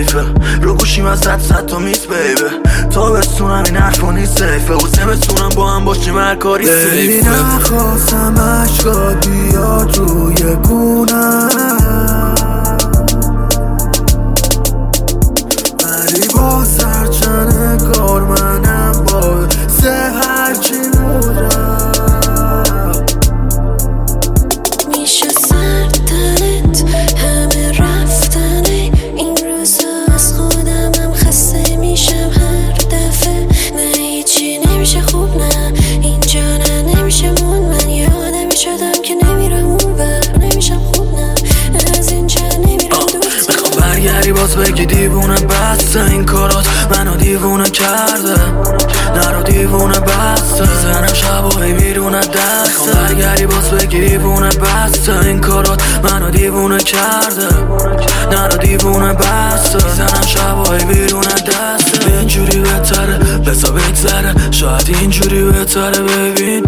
حیفه رو گوشیم از صد تا میز بیبه تا بستونم این حرفا نیست سیفه حسه بستونم با هم باشیم هر کاری سیفه نخواستم عشقات بیاد روی گونم ولی با سرچن کار منم با سه هرچی بودم میشه سردنت همه رفتنه این روزا از خودمم خسته میشم هر دفعه نه هیچی نمیشه خوب نه اینجا نه نمیشه مون من یه آدمی شدم که نمیرم اون بر نمیشم خوب نه از اینجا نمیرم دور میخوام برگردی باز بگی دیوونه بسته این کارات منو دیوونه کرده نرو دیوونه بسته زنم شبایی بیرون دسته میخوام برگردی باز بگی دیوونه بسته این کارات منو دیوونه کرده نرو دیوونه بسته زنم شبایی بیرون دسته اینجوری بهتره بسا بگذره شاید اینجوری بهتره ببین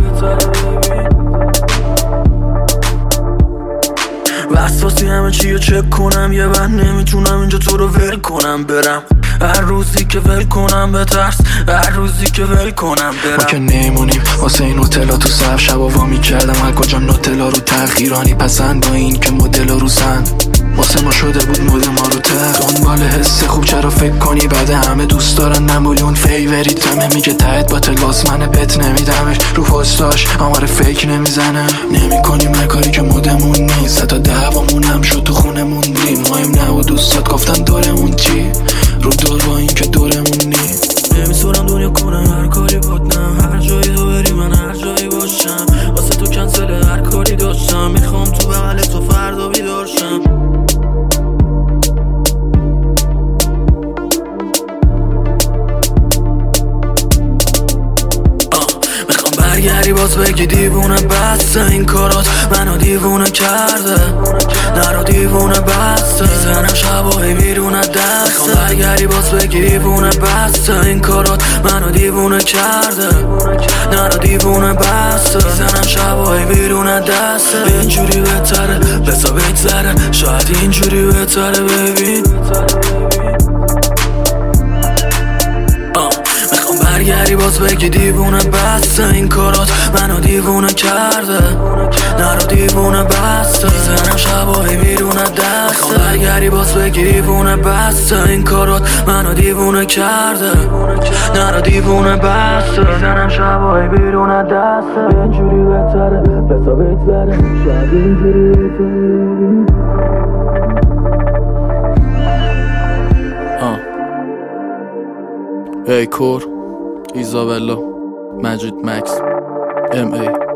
وسواسی همه چی رو چک کنم یه بند نمیتونم اینجا تو رو ول کنم برم هر روزی که ول کنم بترس هر روزی که ول کنم برم ما که نیمونیم واسه این نوتلا تو صف شبا وا میکردم هر کجا نوتلا رو تأخیرانی پسند با این که مدل رو سند واسه ما شده بود مود ما رو دنبال حس خوب چرا فکر کنی بعد همه دوست دارن نمولیون فیوریت همه میگه تایت باتل باز من بت نمیدمش رو پستاش آمار فیک نمیزنه نمی کنیم هر کاری که مودمون نیست تا دعوامون هم شد تو خونه موندیم مایم نه و دوستات گفتن دورمون چی رو دور با این که دورمون نیست نمیسونم دنیا کنم هر کاری بودنم هر جایی تو بری من هر جایی باشم واسه تو کنسل هر کاری داشتم میخوام تو بغل تو فردا بیدارشم برگردی باز بگی دیوونه بسته این کارات منو دیوونه کرده نرو دیوونه بسته زنم شبایی بیرون دسته میخوام برگردی باز بگی دیوونه بسته این کارات منو دیوونه کرده نرو دیوونه بسته زنم شبایی بیرون دسته اینجوری بهتره بسا بگذره شاید اینجوری بهتره ببین برگردی باز بگی دیوونه بسته این کارات منو دیوونه کرده نرو دیوونه بسته زنم شبایی بیرون دسته برگردی باز بگی دیوونه بسته این کارات منو دیوونه کرده نرو دیوونه بسته زنم شبایی بیرون دسته اینجوری بهتره بسا بگذره شاید اینجوری بهتره ای کور ایزابلا مجید مکس MA